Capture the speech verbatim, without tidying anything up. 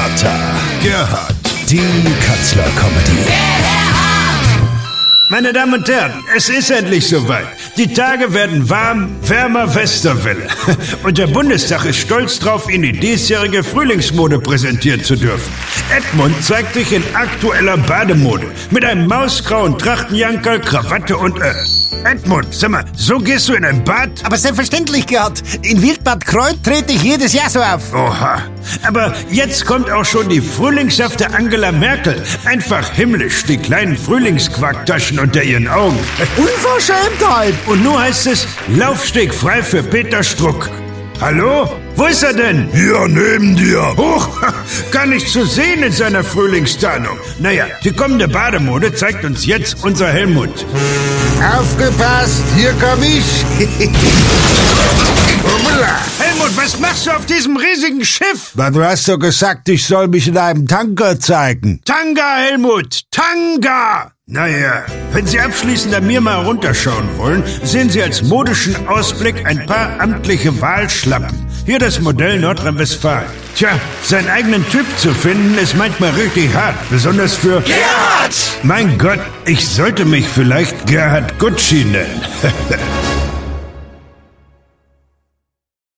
Theater. Gerhard, die Katzler-Comedy. Meine Damen und Herren, es ist endlich soweit. Die Tage werden warm, wärmer Westerwelle. Und der Bundestag ist stolz drauf, Ihnen die diesjährige Frühlingsmode präsentieren zu dürfen. Edmund zeigt sich in aktueller Bademode. Mit einem mausgrauen Trachtenjankerl, Krawatte und... Äh, Edmund, sag mal, so gehst du in ein Bad? Aber selbstverständlich, Gerhard. In Wildbad Kreuth trete ich jedes Jahr so auf. Oha. Aber jetzt kommt auch schon die frühlingshafte Angela Merkel. Einfach himmlisch, die kleinen Frühlingsquarktaschen unter ihren Augen. Unverschämtheit! Und nun heißt es, Laufsteg frei für Peter Struck. Hallo? Wo ist er denn? Hier neben dir. Hoch, gar nicht zu sehen in seiner Frühlingstarnung. Naja, die kommende Bademode zeigt uns jetzt unser Helmut. Aufgepasst, hier komm ich. Helmut, was machst du auf diesem riesigen Schiff? Na, du hast doch gesagt, ich soll mich in einem Tanker zeigen. Tanga, Helmut, Tanga! Naja, wenn Sie abschließend an mir mal runterschauen wollen, sehen Sie als modischen Ausblick ein paar amtliche Wahlschlappen. Hier das Modell Nordrhein-Westfalen. Tja, seinen eigenen Typ zu finden, ist manchmal richtig hart. Besonders für... Gerhard! Mein Gott, ich sollte mich vielleicht Gerhard Gutschi nennen.